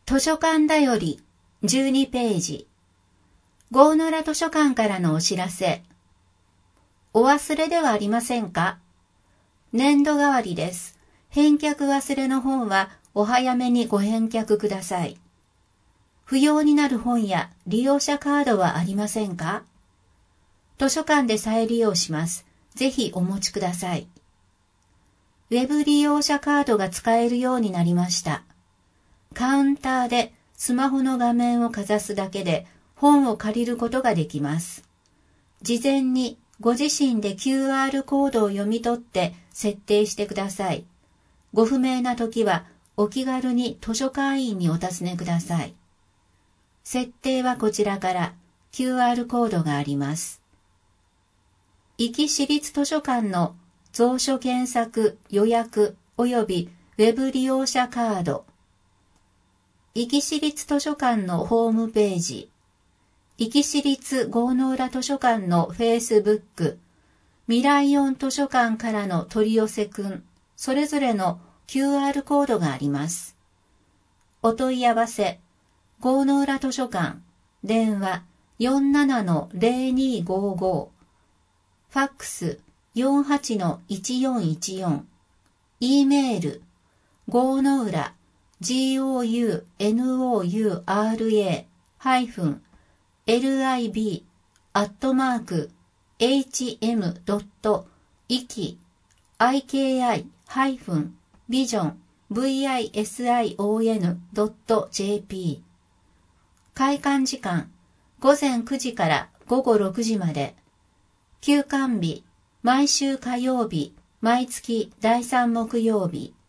図書館だより12ページ。郷野良図書館からのお知らせ。お忘れではありませんか？年度代わりです。返却忘れの本はお早めにご返却ください。不要になる本や利用者カードはありませんか？図書館で再利用します。ぜひお持ちください。ウェブ利用者カードが使えるようになりました。カウンターでスマホの画面をかざすだけで本を借りることができます。事前にご自身で QR コードを読み取って設定してください。ご不明な時はお気軽に図書館員にお尋ねください。設定はこちらから QR コードがあります。壱岐市立図書館の蔵書検索予約及びウェブ利用者カード。壱岐市立図書館のホームページ。壱岐市立郷野浦図書館のフェイスブック。未来音図書館からの取り寄せくん。それぞれの QR コードがあります。お問い合わせ。郷野浦図書館。電話 47-0255。ファックス 48-1414。E メール。郷野浦gonoura-hm-vision-vision.jp。 開館時間午前9時から午後6時まで。休館日毎週火曜日、毎月第3木曜日。